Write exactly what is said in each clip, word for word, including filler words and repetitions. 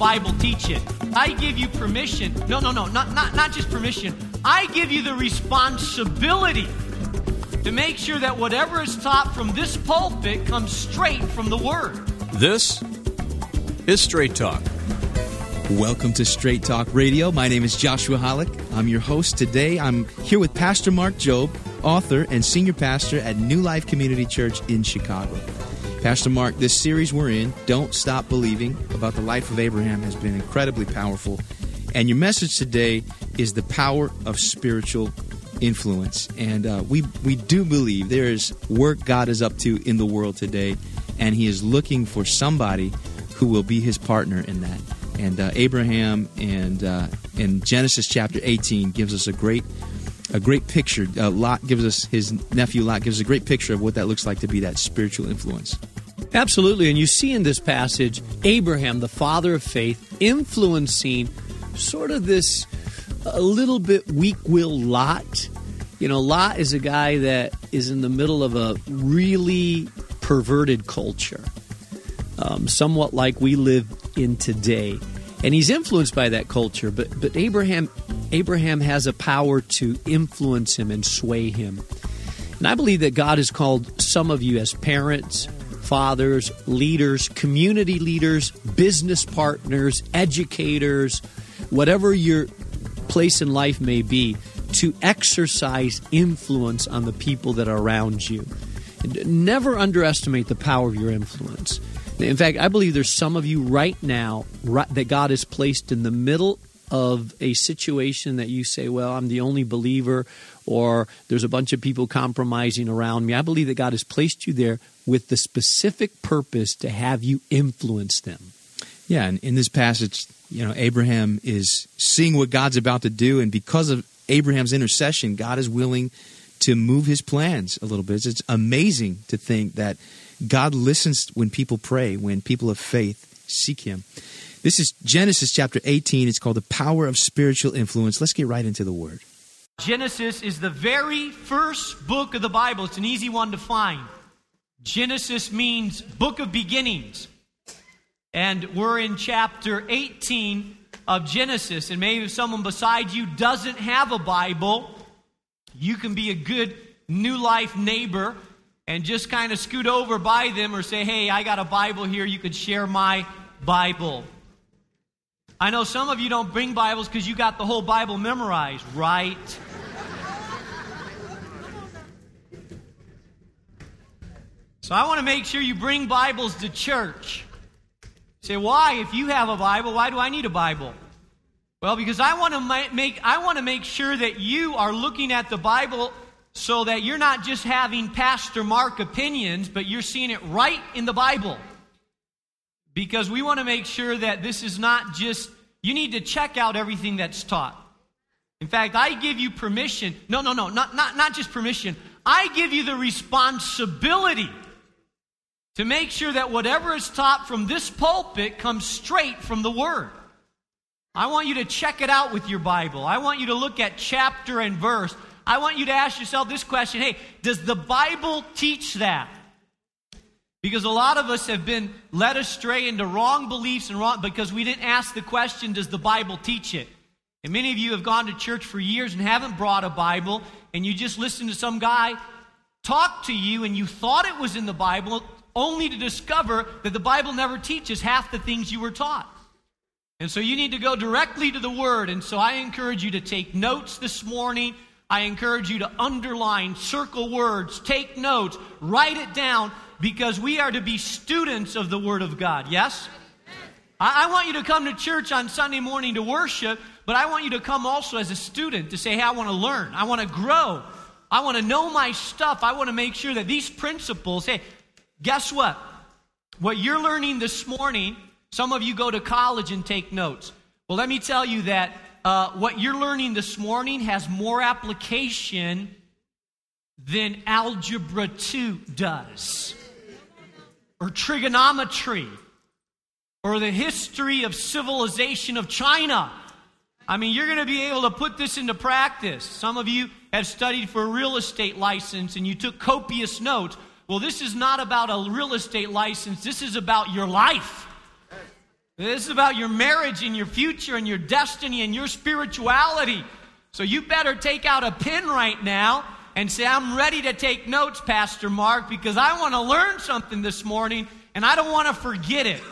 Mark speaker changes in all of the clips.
Speaker 1: Bible teach it. I give you permission. No, no, no, not, not, not just permission. I give you the responsibility to make sure that whatever is taught from this pulpit comes straight from the Word.
Speaker 2: This is Straight Talk.
Speaker 3: Welcome to Straight Talk Radio. My name is Joshua Hollick. I'm your host today. I'm here with Pastor Mark Jobe, author and senior pastor at New Life Community Church in Chicago. Pastor Mark, this series we're in, Don't Stop Believing, about the life of Abraham, has been incredibly powerful. And your message today is the power of spiritual influence. And uh, we, we do believe there is work God is up to in the world today, and He is looking for somebody who will be His partner in that. And uh, Abraham and uh, in Genesis chapter eighteen gives us a great a great picture. Uh, Lot gives us, his nephew Lot gives us a great picture of what that looks like to be that spiritual influence.
Speaker 4: Absolutely. And you see in this passage, Abraham, the father of faith, influencing sort of this a little bit weak-willed Lot. You know, Lot is a guy that is in the middle of a really perverted culture, um, somewhat like we live in today. And he's influenced by that culture, but but Abraham Abraham has a power to influence him and sway him. And I believe that God has called some of you as parents, fathers, leaders, community leaders, business partners, educators, whatever your place in life may be, to exercise influence on the people that are around you. And never underestimate the power of your influence. In fact, I believe there's some of you right now right, that God has placed in the middle of a situation that you say, well, I'm the only believer, or there's a bunch of people compromising around me. I believe that God has placed you there with the specific purpose to have you influence them.
Speaker 3: Yeah, and in this passage, you know, Abraham is seeing what God's about to do, and because of Abraham's intercession, God is willing to move His plans a little bit. It's amazing to think that God listens when people pray, when people of faith seek Him. This is Genesis chapter eighteen. It's called The Power of Spiritual Influence. Let's get right into the Word.
Speaker 1: Genesis is the very first book of the Bible. It's an easy one to find. Genesis means book of beginnings. And we're in chapter eighteen of Genesis. And maybe if someone beside you doesn't have a Bible, you can be a good New Life neighbor and just kind of scoot over by them or say, hey, I got a Bible here. You could share my Bible. I know some of you don't bring Bibles because you got the whole Bible memorized, right? So I want to make sure you bring Bibles to church. You say, why? If you have a Bible, why do I need a Bible? Well, because I want to make I want to make sure that you are looking at the Bible so that you're not just having Pastor Mark opinions, but you're seeing it right in the Bible. Because we want to make sure that this is not just, you need to check out everything that's taught. In fact, I give you permission. No, no, no, not, not, not just permission. I give you the responsibility to make sure that whatever is taught from this pulpit comes straight from the Word. I want you to check it out with your Bible. I want you to look at chapter and verse. I want you to ask yourself this question, hey, does the Bible teach that? Because a lot of us have been led astray into wrong beliefs and wrong because we didn't ask the question, does the Bible teach it? And many of you have gone to church for years and haven't brought a Bible, and you just listened to some guy talk to you and you thought it was in the Bible, only to discover that the Bible never teaches half the things you were taught. And so you need to go directly to the Word. And so I encourage you to take notes this morning. I encourage you to underline, circle words, take notes, write it down, because we are to be students of the Word of God, yes? I, I want you to come to church on Sunday morning to worship, but I want you to come also as a student to say, hey, I want to learn, I want to grow, I want to know my stuff, I want to make sure that these principles, hey, guess what? What you're learning this morning, some of you go to college and take notes. Well, let me tell you that uh, what you're learning this morning has more application than Algebra two does, or trigonometry, or the history of civilization of China. I mean, you're going to be able to put this into practice. Some of you have studied for a real estate license and you took copious notes. Well, this is not about a real estate license. This is about your life. This is about your marriage and your future and your destiny and your spirituality. So you better take out a pen right now and say, I'm ready to take notes, Pastor Mark, because I want to learn something this morning and I don't want to forget it.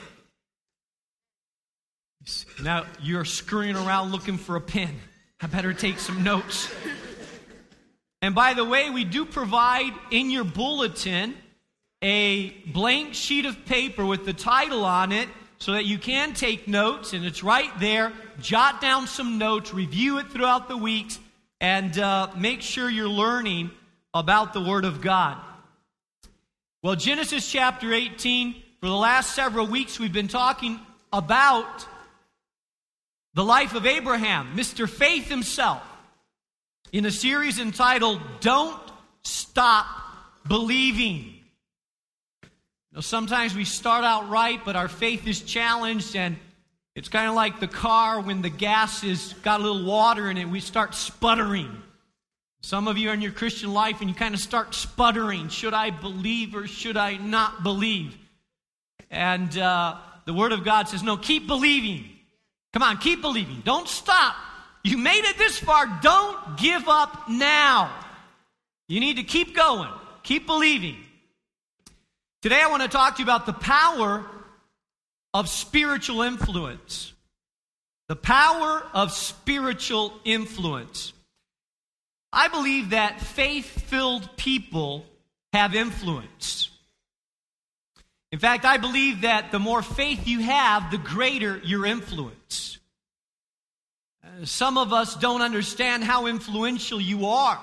Speaker 1: Now you're scurrying around looking for a pen. I better take some notes. And by the way, we do provide in your bulletin a blank sheet of paper with the title on it so that you can take notes, and it's right there. Jot down some notes, review it throughout the weeks, and uh, make sure you're learning about the Word of God. Well, Genesis chapter eighteen, for the last several weeks we've been talking about the life of Abraham, Mister Faith himself, in a series entitled, Don't Stop Believing. You know, sometimes we start out right, but our faith is challenged, and it's kind of like the car when the gas has got a little water in it, we start sputtering. Some of you are in your Christian life, and you kind of start sputtering. Should I believe or should I not believe? And uh, the Word of God says, no, keep believing. Come on, keep believing. Don't stop. You made it this far. Don't give up now. You need to keep going. Keep believing. Today I want to talk to you about the power of spiritual influence. The power of spiritual influence. I believe that faith-filled people have influence. In fact, I believe that the more faith you have, the greater your influence. Uh, some of us don't understand how influential you are.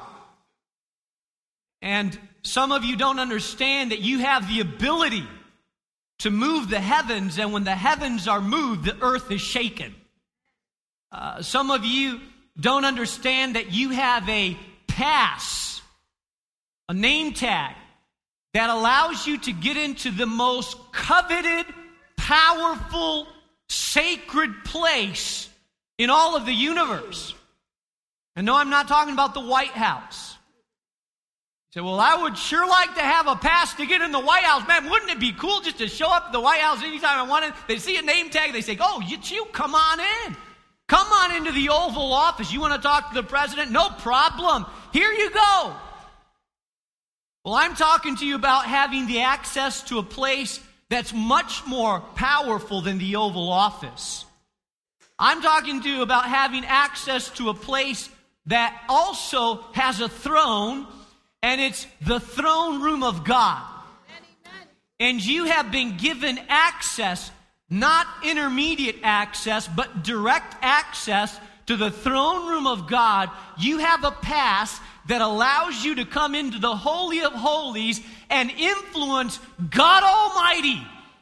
Speaker 1: And some of you don't understand that you have the ability to move the heavens, and when the heavens are moved, the earth is shaken. Uh, some of you don't understand that you have a pass, a name tag, that allows you to get into the most coveted, powerful, sacred place in all of the universe. And no, I'm not talking about the White House. You say, well, I would sure like to have a pass to get in the White House. Man, wouldn't it be cool just to show up at the White House anytime I wanted? They see a name tag, they say, oh, it's you, come on in. Come on into the Oval Office. You want to talk to the president? No problem. Here you go. Well, I'm talking to you about having the access to a place that's much more powerful than the Oval Office. I'm talking to you about having access to a place that also has a throne, and it's the throne room of God. And you have been given access, not intermediate access, but direct access to the throne room of God. You have a pass that allows you to come into the Holy of Holies and influence God Almighty.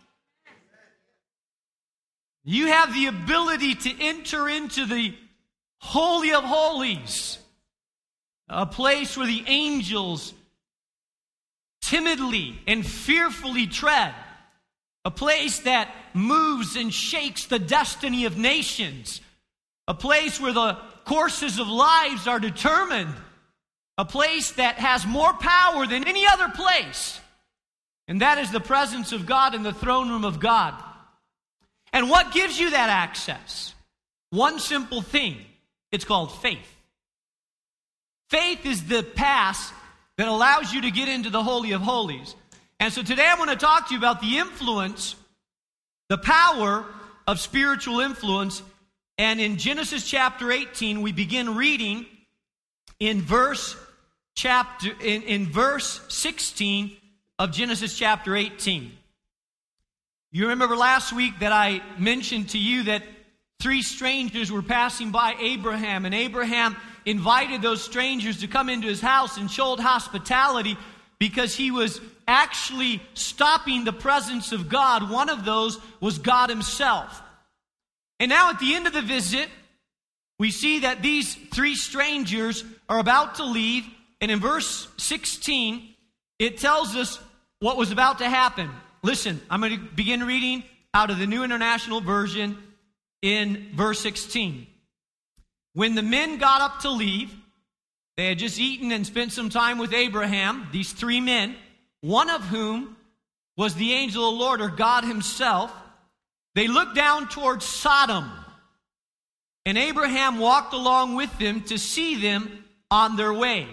Speaker 1: You have the ability to enter into the Holy of Holies, a place where the angels timidly and fearfully tread, a place that moves and shakes the destiny of nations, a place where the courses of lives are determined, a place that has more power than any other place. And that is the presence of God in the throne room of God. And what gives you that access? One simple thing. It's called faith. Faith is the pass that allows you to get into the Holy of Holies. And so today I want to talk to you about the influence, the power of spiritual influence. And in Genesis chapter eighteen, we begin reading in verse chapter in, in verse sixteen of Genesis chapter eighteen. You remember last week that I mentioned to you that three strangers were passing by Abraham, and Abraham invited those strangers to come into his house and showed hospitality because he was actually stopping the presence of God. One of those was God himself. And now at the end of the visit, we see that these three strangers are about to leave, and in verse sixteen, it tells us what was about to happen. Listen, I'm going to begin reading out of the New International Version in verse sixteen. When the men got up to leave, they had just eaten and spent some time with Abraham, these three men, one of whom was the angel of the Lord, or God himself. they looked down towards Sodom, and Abraham walked along with them to see them on their way.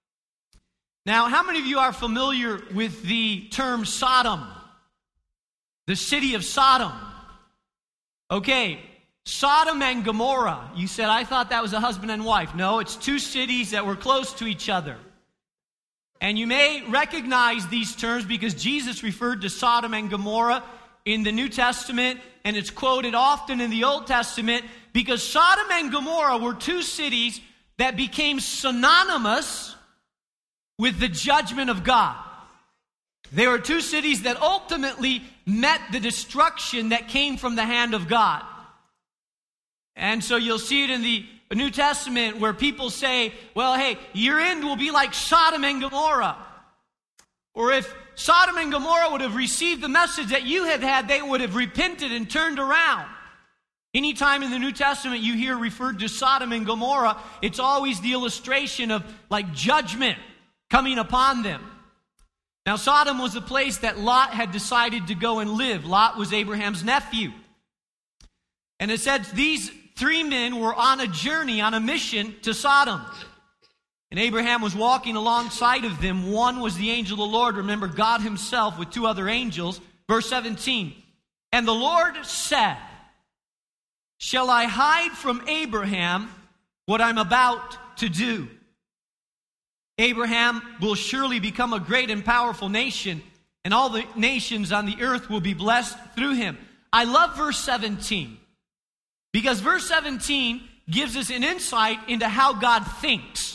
Speaker 1: Now, how many of you are familiar with the term Sodom? The city of Sodom. Okay, Sodom and Gomorrah. You said, I thought that was a husband and wife. No, it's two cities that were close to each other. And you may recognize these terms because Jesus referred to Sodom and Gomorrah in the New Testament, and it's quoted often in the Old Testament because Sodom and Gomorrah were two cities that became synonymous with the judgment of God. They were two cities that ultimately met the destruction that came from the hand of God. And so you'll see it in the New Testament where people say, well, hey, your end will be like Sodom and Gomorrah. Or if Sodom and Gomorrah would have received the message that you have had, they would have repented and turned around. Anytime in the New Testament you hear referred to Sodom and Gomorrah, it's always the illustration of like judgment coming upon them. Now, Sodom was the place that Lot had decided to go and live. Lot was Abraham's nephew. And it said these three men were on a journey, on a mission to Sodom. And Abraham was walking alongside of them. One was the angel of the Lord. Remember, God himself with two other angels. Verse seventeen. And the Lord said, shall I hide from Abraham what I'm about to do? Abraham will surely become a great and powerful nation, and all the nations on the earth will be blessed through him. I love verse seventeen, because verse seventeen gives us an insight into how God thinks.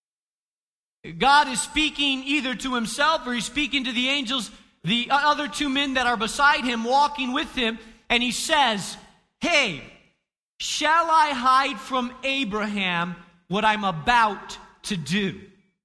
Speaker 1: God is speaking either to himself or he's speaking to the angels, the other two men that are beside him, walking with him, and he says, hey, shall I hide from Abraham what I'm about to do?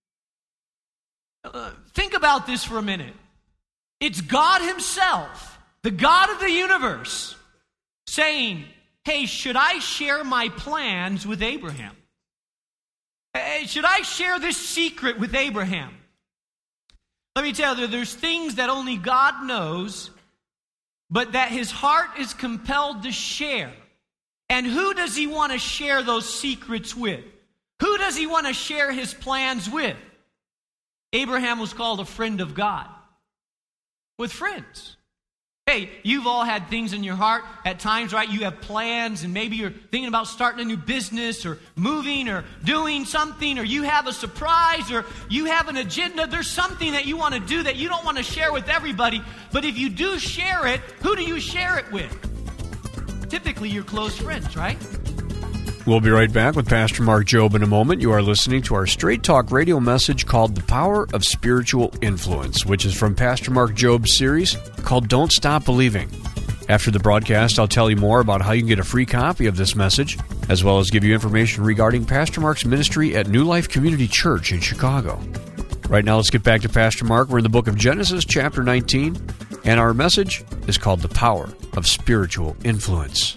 Speaker 1: Uh, think about this for a minute. It's God himself, the God of the universe, saying, hey, should I share my plans with Abraham? Hey, should I share this secret with Abraham? Let me tell you, there's things that only God knows, but that his heart is compelled to share. And who does he want to share those secrets with? Who does he want to share his plans with? Abraham was called a friend of God. With friends. Hey, you've all had things in your heart at times, right? You have plans, and maybe you're thinking about starting a new business or moving or doing something, or you have a surprise, or you have an agenda. There's something that you want to do that you don't want to share with everybody. But if you do share it, who do you share it with? Typically your close friends, right?
Speaker 2: We'll be right back with Pastor Mark Jobe in a moment. You are listening to our Straight Talk radio message called The Power of Spiritual Influence, which is from Pastor Mark Jobe's series called Don't Stop Believing. After the broadcast, I'll tell you more about how you can get a free copy of this message, as well as give you information regarding Pastor Mark's ministry at New Life Community Church in Chicago. Right now, let's get back to Pastor Mark. We're in the book of Genesis, chapter nineteen, and our message is called The Power of Spiritual Influence.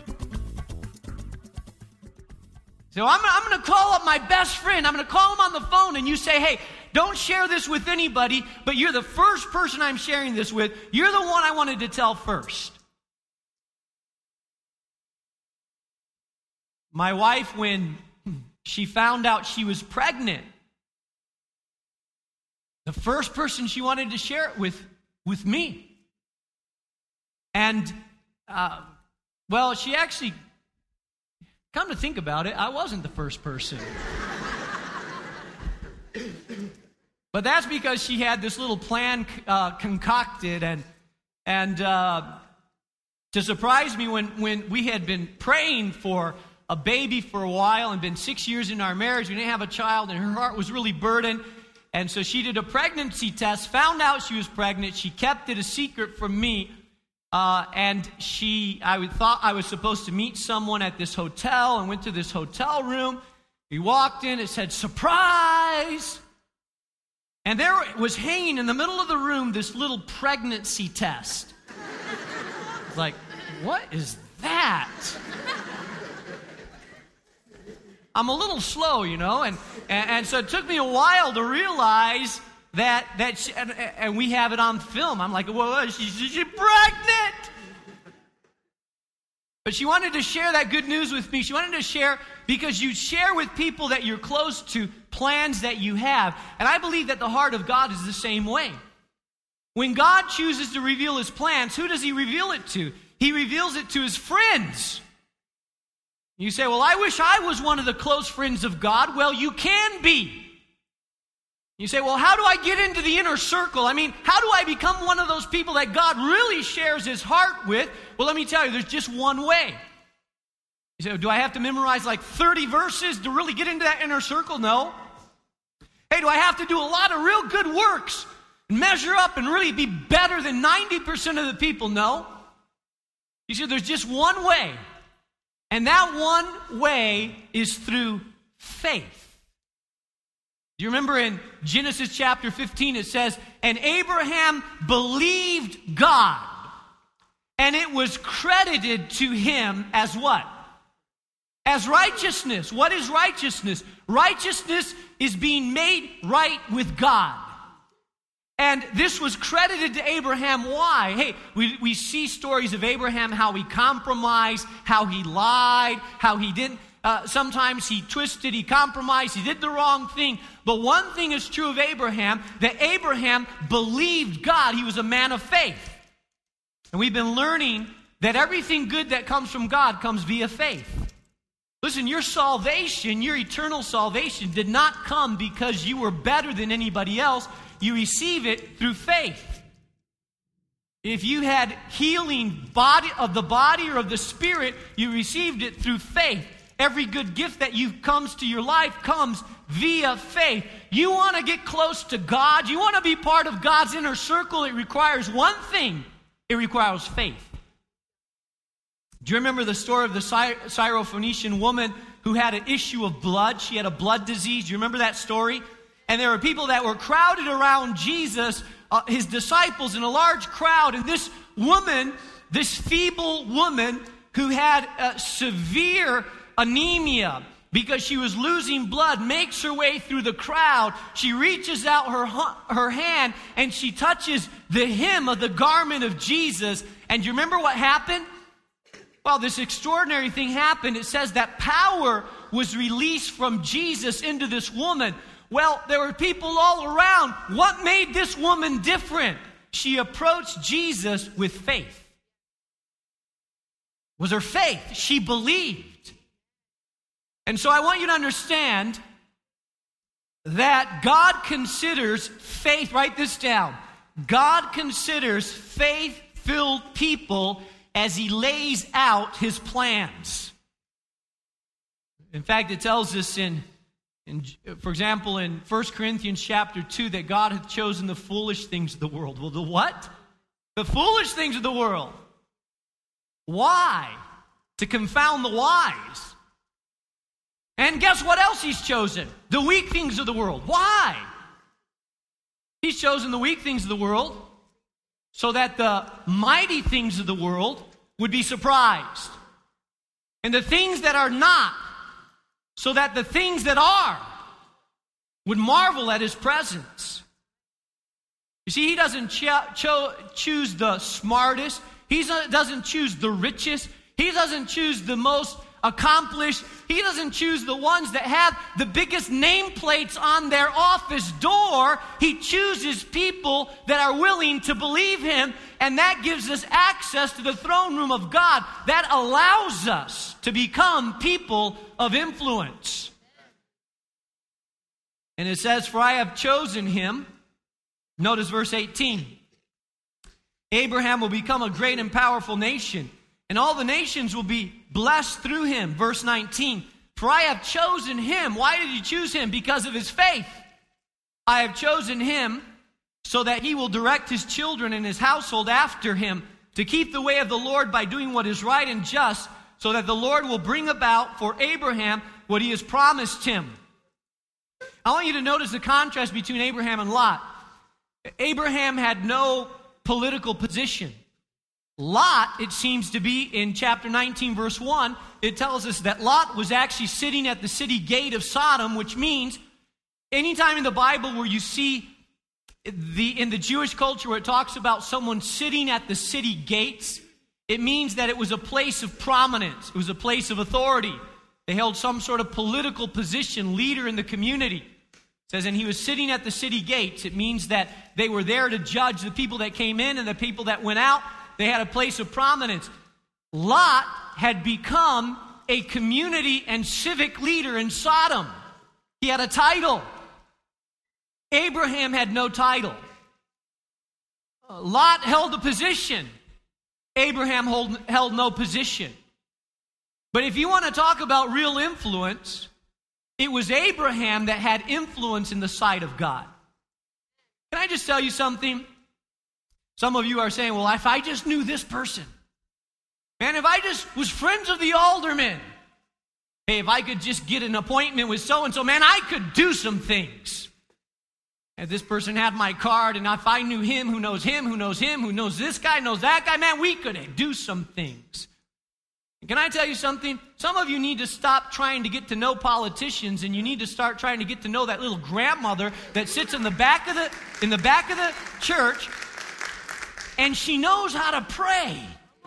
Speaker 1: So I'm, I'm going to call up my best friend. I'm going to call him on the phone, and you say, hey, don't share this with anybody, but you're the first person I'm sharing this with. You're the one I wanted to tell first. My wife, when she found out she was pregnant, the first person she wanted to share it with, with me. And, uh, well, she actually... Come to think about it, I wasn't the first person. But that's because she had this little plan uh, concocted, and and uh, to surprise me, when, when we had been praying for a baby for a while and been six years in our marriage, we didn't have a child, and her heart was really burdened. And so she did a pregnancy test, found out she was pregnant. She kept it a secret from me. Uh, and she, I would, thought I was supposed to meet someone at this hotel, and went to this hotel room. We walked in, it said, surprise! And there was hanging in the middle of the room this little pregnancy test. It's like, what is that? I'm a little slow, you know, and, and, and so it took me a while to realize that, that she, and, and we have it on film. I'm like, well, she's she pregnant. But she wanted to share that good news with me. She wanted to share because you share with people that you're close to plans that you have. And I believe that the heart of God is the same way. When God chooses to reveal his plans, who does he reveal it to? He reveals it to his friends. You say, well, I wish I was one of the close friends of God. Well, you can be. You say, well, how do I get into the inner circle? I mean, how do I become one of those people that God really shares his heart with? Well, let me tell you, there's just one way. You say, well, do I have to memorize like thirty verses to really get into that inner circle? No. Hey, do I have to do a lot of real good works and measure up and really be better than ninety percent of the people? No. You see, there's just one way. And that one way is through faith. Do you remember in Genesis chapter fifteen, it says, and Abraham believed God, and it was credited to him as what? As righteousness. What is righteousness? Righteousness is being made right with God. And this was credited to Abraham. Why? Hey, we, we see stories of Abraham, how he compromised, how he lied, how he didn't. Uh, sometimes he twisted, he compromised, he did the wrong thing. But one thing is true of Abraham, that Abraham believed God. He was a man of faith. And we've been learning that everything good that comes from God comes via faith. Listen, your salvation, your eternal salvation did not come because you were better than anybody else. You receive it through faith. If you had healing body of the body or of the spirit, you received it through faith. Every good gift that you comes to your life comes via faith. You want to get close to God, you want to be part of God's inner circle, it requires one thing. It requires faith. Do you remember the story of the Syrophoenician woman who had an issue of blood? She had a blood disease. Do you remember that story? And there were people that were crowded around Jesus, uh, his disciples, in a large crowd. And this woman, this feeble woman who had uh, severe anemia because she was losing blood, makes her way through the crowd. She reaches out her, her hand and she touches the hem of the garment of Jesus. And do you remember what happened? Well, this extraordinary thing happened. It says that power was released from Jesus into this woman. Well, there were people all around. What made this woman different? She approached Jesus with faith. It was her faith. She believed. And so I want you to understand that God considers faith, write this down. God considers faith-filled people as he lays out his plans. In fact, it tells us in, in for example, in First Corinthians chapter two, that God hath chosen the foolish things of the world. Well, the what? The foolish things of the world. Why? To confound the wise. And guess what else he's chosen? The weak things of the world. Why? He's chosen the weak things of the world so that the mighty things of the world would be surprised. And the things that are not, so that the things that are would marvel at his presence. You see, he doesn't cho- cho- choose the smartest. He doesn't choose the richest. He doesn't choose the most accomplished. He doesn't choose the ones that have the biggest nameplates on their office door. He chooses people that are willing to believe him, and that gives us access to the throne room of God. That allows us to become people of influence. And it says, for I have chosen him. Notice verse eighteen. Abraham will become a great and powerful nation, and all the nations will be blessed through him. Verse nineteen, for I have chosen him. Why did he choose him? Because of his faith. I have chosen him so that he will direct his children and his household after him to keep the way of the Lord by doing what is right and just, so that the Lord will bring about for Abraham what he has promised him. I want you to notice the contrast between Abraham and Lot. Abraham had no political position. Lot, it seems to be, in chapter nineteen, verse one, it tells us that Lot was actually sitting at the city gate of Sodom, which means anytime in the Bible where you see the in the Jewish culture where it talks about someone sitting at the city gates, it means that it was a place of prominence. It was a place of authority. They held some sort of political position, leader in the community. It says, and he was sitting at the city gates. It means that they were there to judge the people that came in and the people that went out. They had a place of prominence. Lot had become a community and civic leader in Sodom. He had a title. Abraham had no title. Lot held a position. Abraham hold, held no position. But if you want to talk about real influence, it was Abraham that had influence in the sight of God. Can I just tell you something? Some of you are saying, well, if I just knew this person, man, if I just was friends of the alderman, hey, if I could just get an appointment with so-and-so, man, I could do some things. If this person had my card, and if I knew him, who knows him, who knows him, who knows this guy, knows that guy, man, we could do some things. Can I tell you something? Some of you need to stop trying to get to know politicians, and you need to start trying to get to know that little grandmother that sits in the back of the in the back of the church, and she knows how to pray.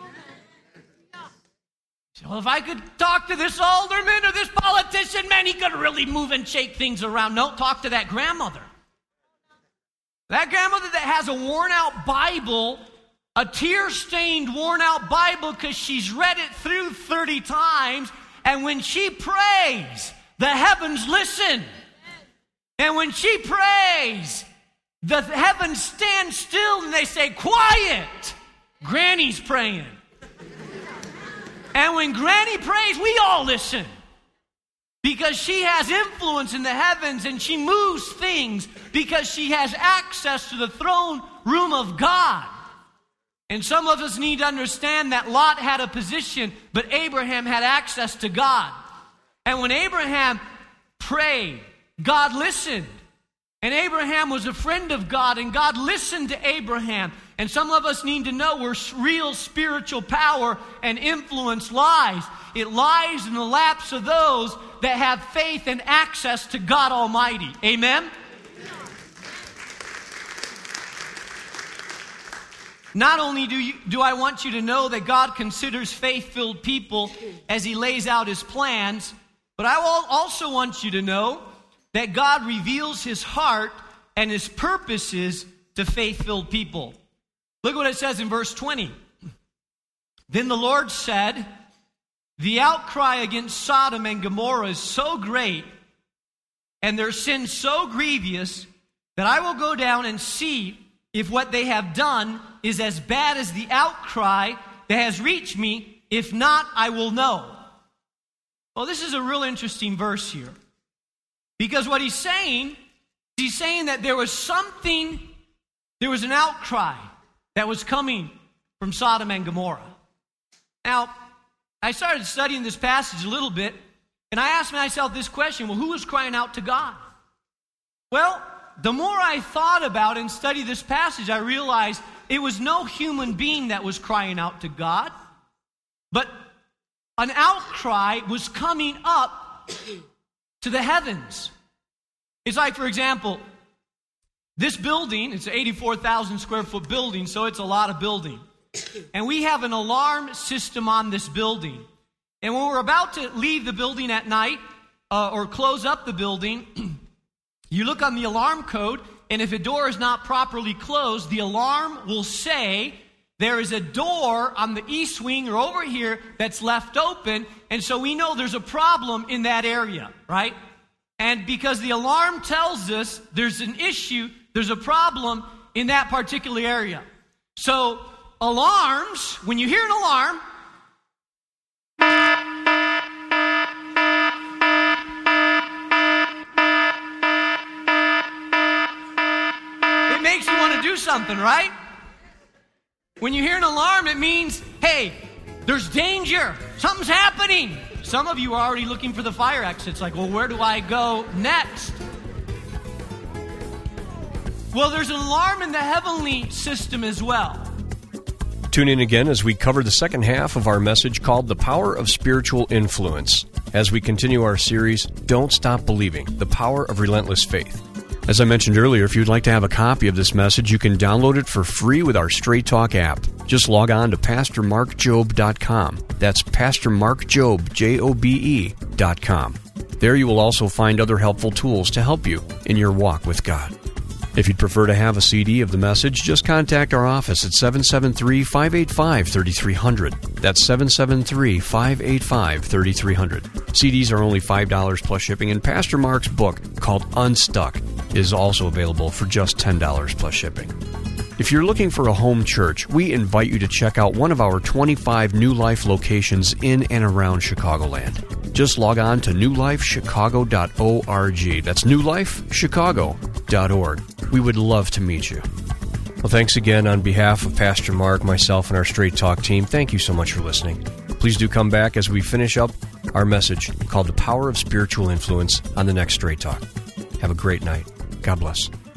Speaker 1: So if I could talk to this alderman or this politician, man, he could really move and shake things around. No, talk to that grandmother. That grandmother that has a worn-out Bible, a tear-stained, worn-out Bible because she's read it through thirty times, and when she prays, the heavens listen. And when she prays, the heavens stand still and they say, quiet. Granny's praying. And when Granny prays, we all listen. Because she has influence in the heavens and she moves things because she has access to the throne room of God. And some of us need to understand that Lot had a position, but Abraham had access to God. And when Abraham prayed, God listened. And Abraham was a friend of God, and God listened to Abraham. And some of us need to know where real spiritual power and influence lies. It lies in the laps of those that have faith and access to God Almighty. Amen? Not only do, you, do I want you to know that God considers faith-filled people as He lays out His plans, but I will also want you to know that God reveals His heart and His purposes to faith-filled people. Look what it says in verse twenty. Then the Lord said, the outcry against Sodom and Gomorrah is so great, and their sin so grievous, that I will go down and see if what they have done is as bad as the outcry that has reached me. If not, I will know. Well, this is a real interesting verse here. Because what he's saying, he's saying that there was something, there was an outcry that was coming from Sodom and Gomorrah. Now, I started studying this passage a little bit, and I asked myself this question, well, who was crying out to God? Well, the more I thought about and studied this passage, I realized it was no human being that was crying out to God, but an outcry was coming up to the heavens. It's like, for example, this building, it's an eighty-four thousand square foot building, so it's a lot of building. And we have an alarm system on this building. And when we're about to leave the building at night uh, or close up the building, you look on the alarm code, and if a door is not properly closed, the alarm will say there is a door on the east wing or over here that's left open, and so we know there's a problem in that area, right? And because the alarm tells us there's an issue, there's a problem in that particular area. So alarms, when you hear an alarm, it makes you want to do something, right? When you hear an alarm, it means, hey, there's danger. Something's happening. Some of you are already looking for the fire exits. Like, well, where do I go next? Well, there's an alarm in the heavenly system as well.
Speaker 2: Tune in again as we cover the second half of our message called The Power of Spiritual Influence, as we continue our series, Don't Stop Believing, The Power of Relentless Faith. As I mentioned earlier, if you'd like to have a copy of this message, you can download it for free with our Straight Talk app. Just log on to pastor mark jobe dot com. That's pastor mark jobe, J O B E, dot com. There you will also find other helpful tools to help you in your walk with God. If you'd prefer to have a C D of the message, just contact our office at seven seven three, five eight five, three three zero zero. That's seven seven three, five eight five, three three zero zero. C Ds are only five dollars plus shipping, and Pastor Mark's book, called Unstuck, is also available for just ten dollars plus shipping. If you're looking for a home church, we invite you to check out one of our twenty-five New Life locations in and around Chicagoland. Just log on to new life chicago dot org. That's new life chicago dot org. We would love to meet you. Well, thanks again on behalf of Pastor Mark, myself, and our Straight Talk team. Thank you so much for listening. Please do come back as we finish up our message called The Power of Spiritual Influence on the next Straight Talk. Have a great night. God bless.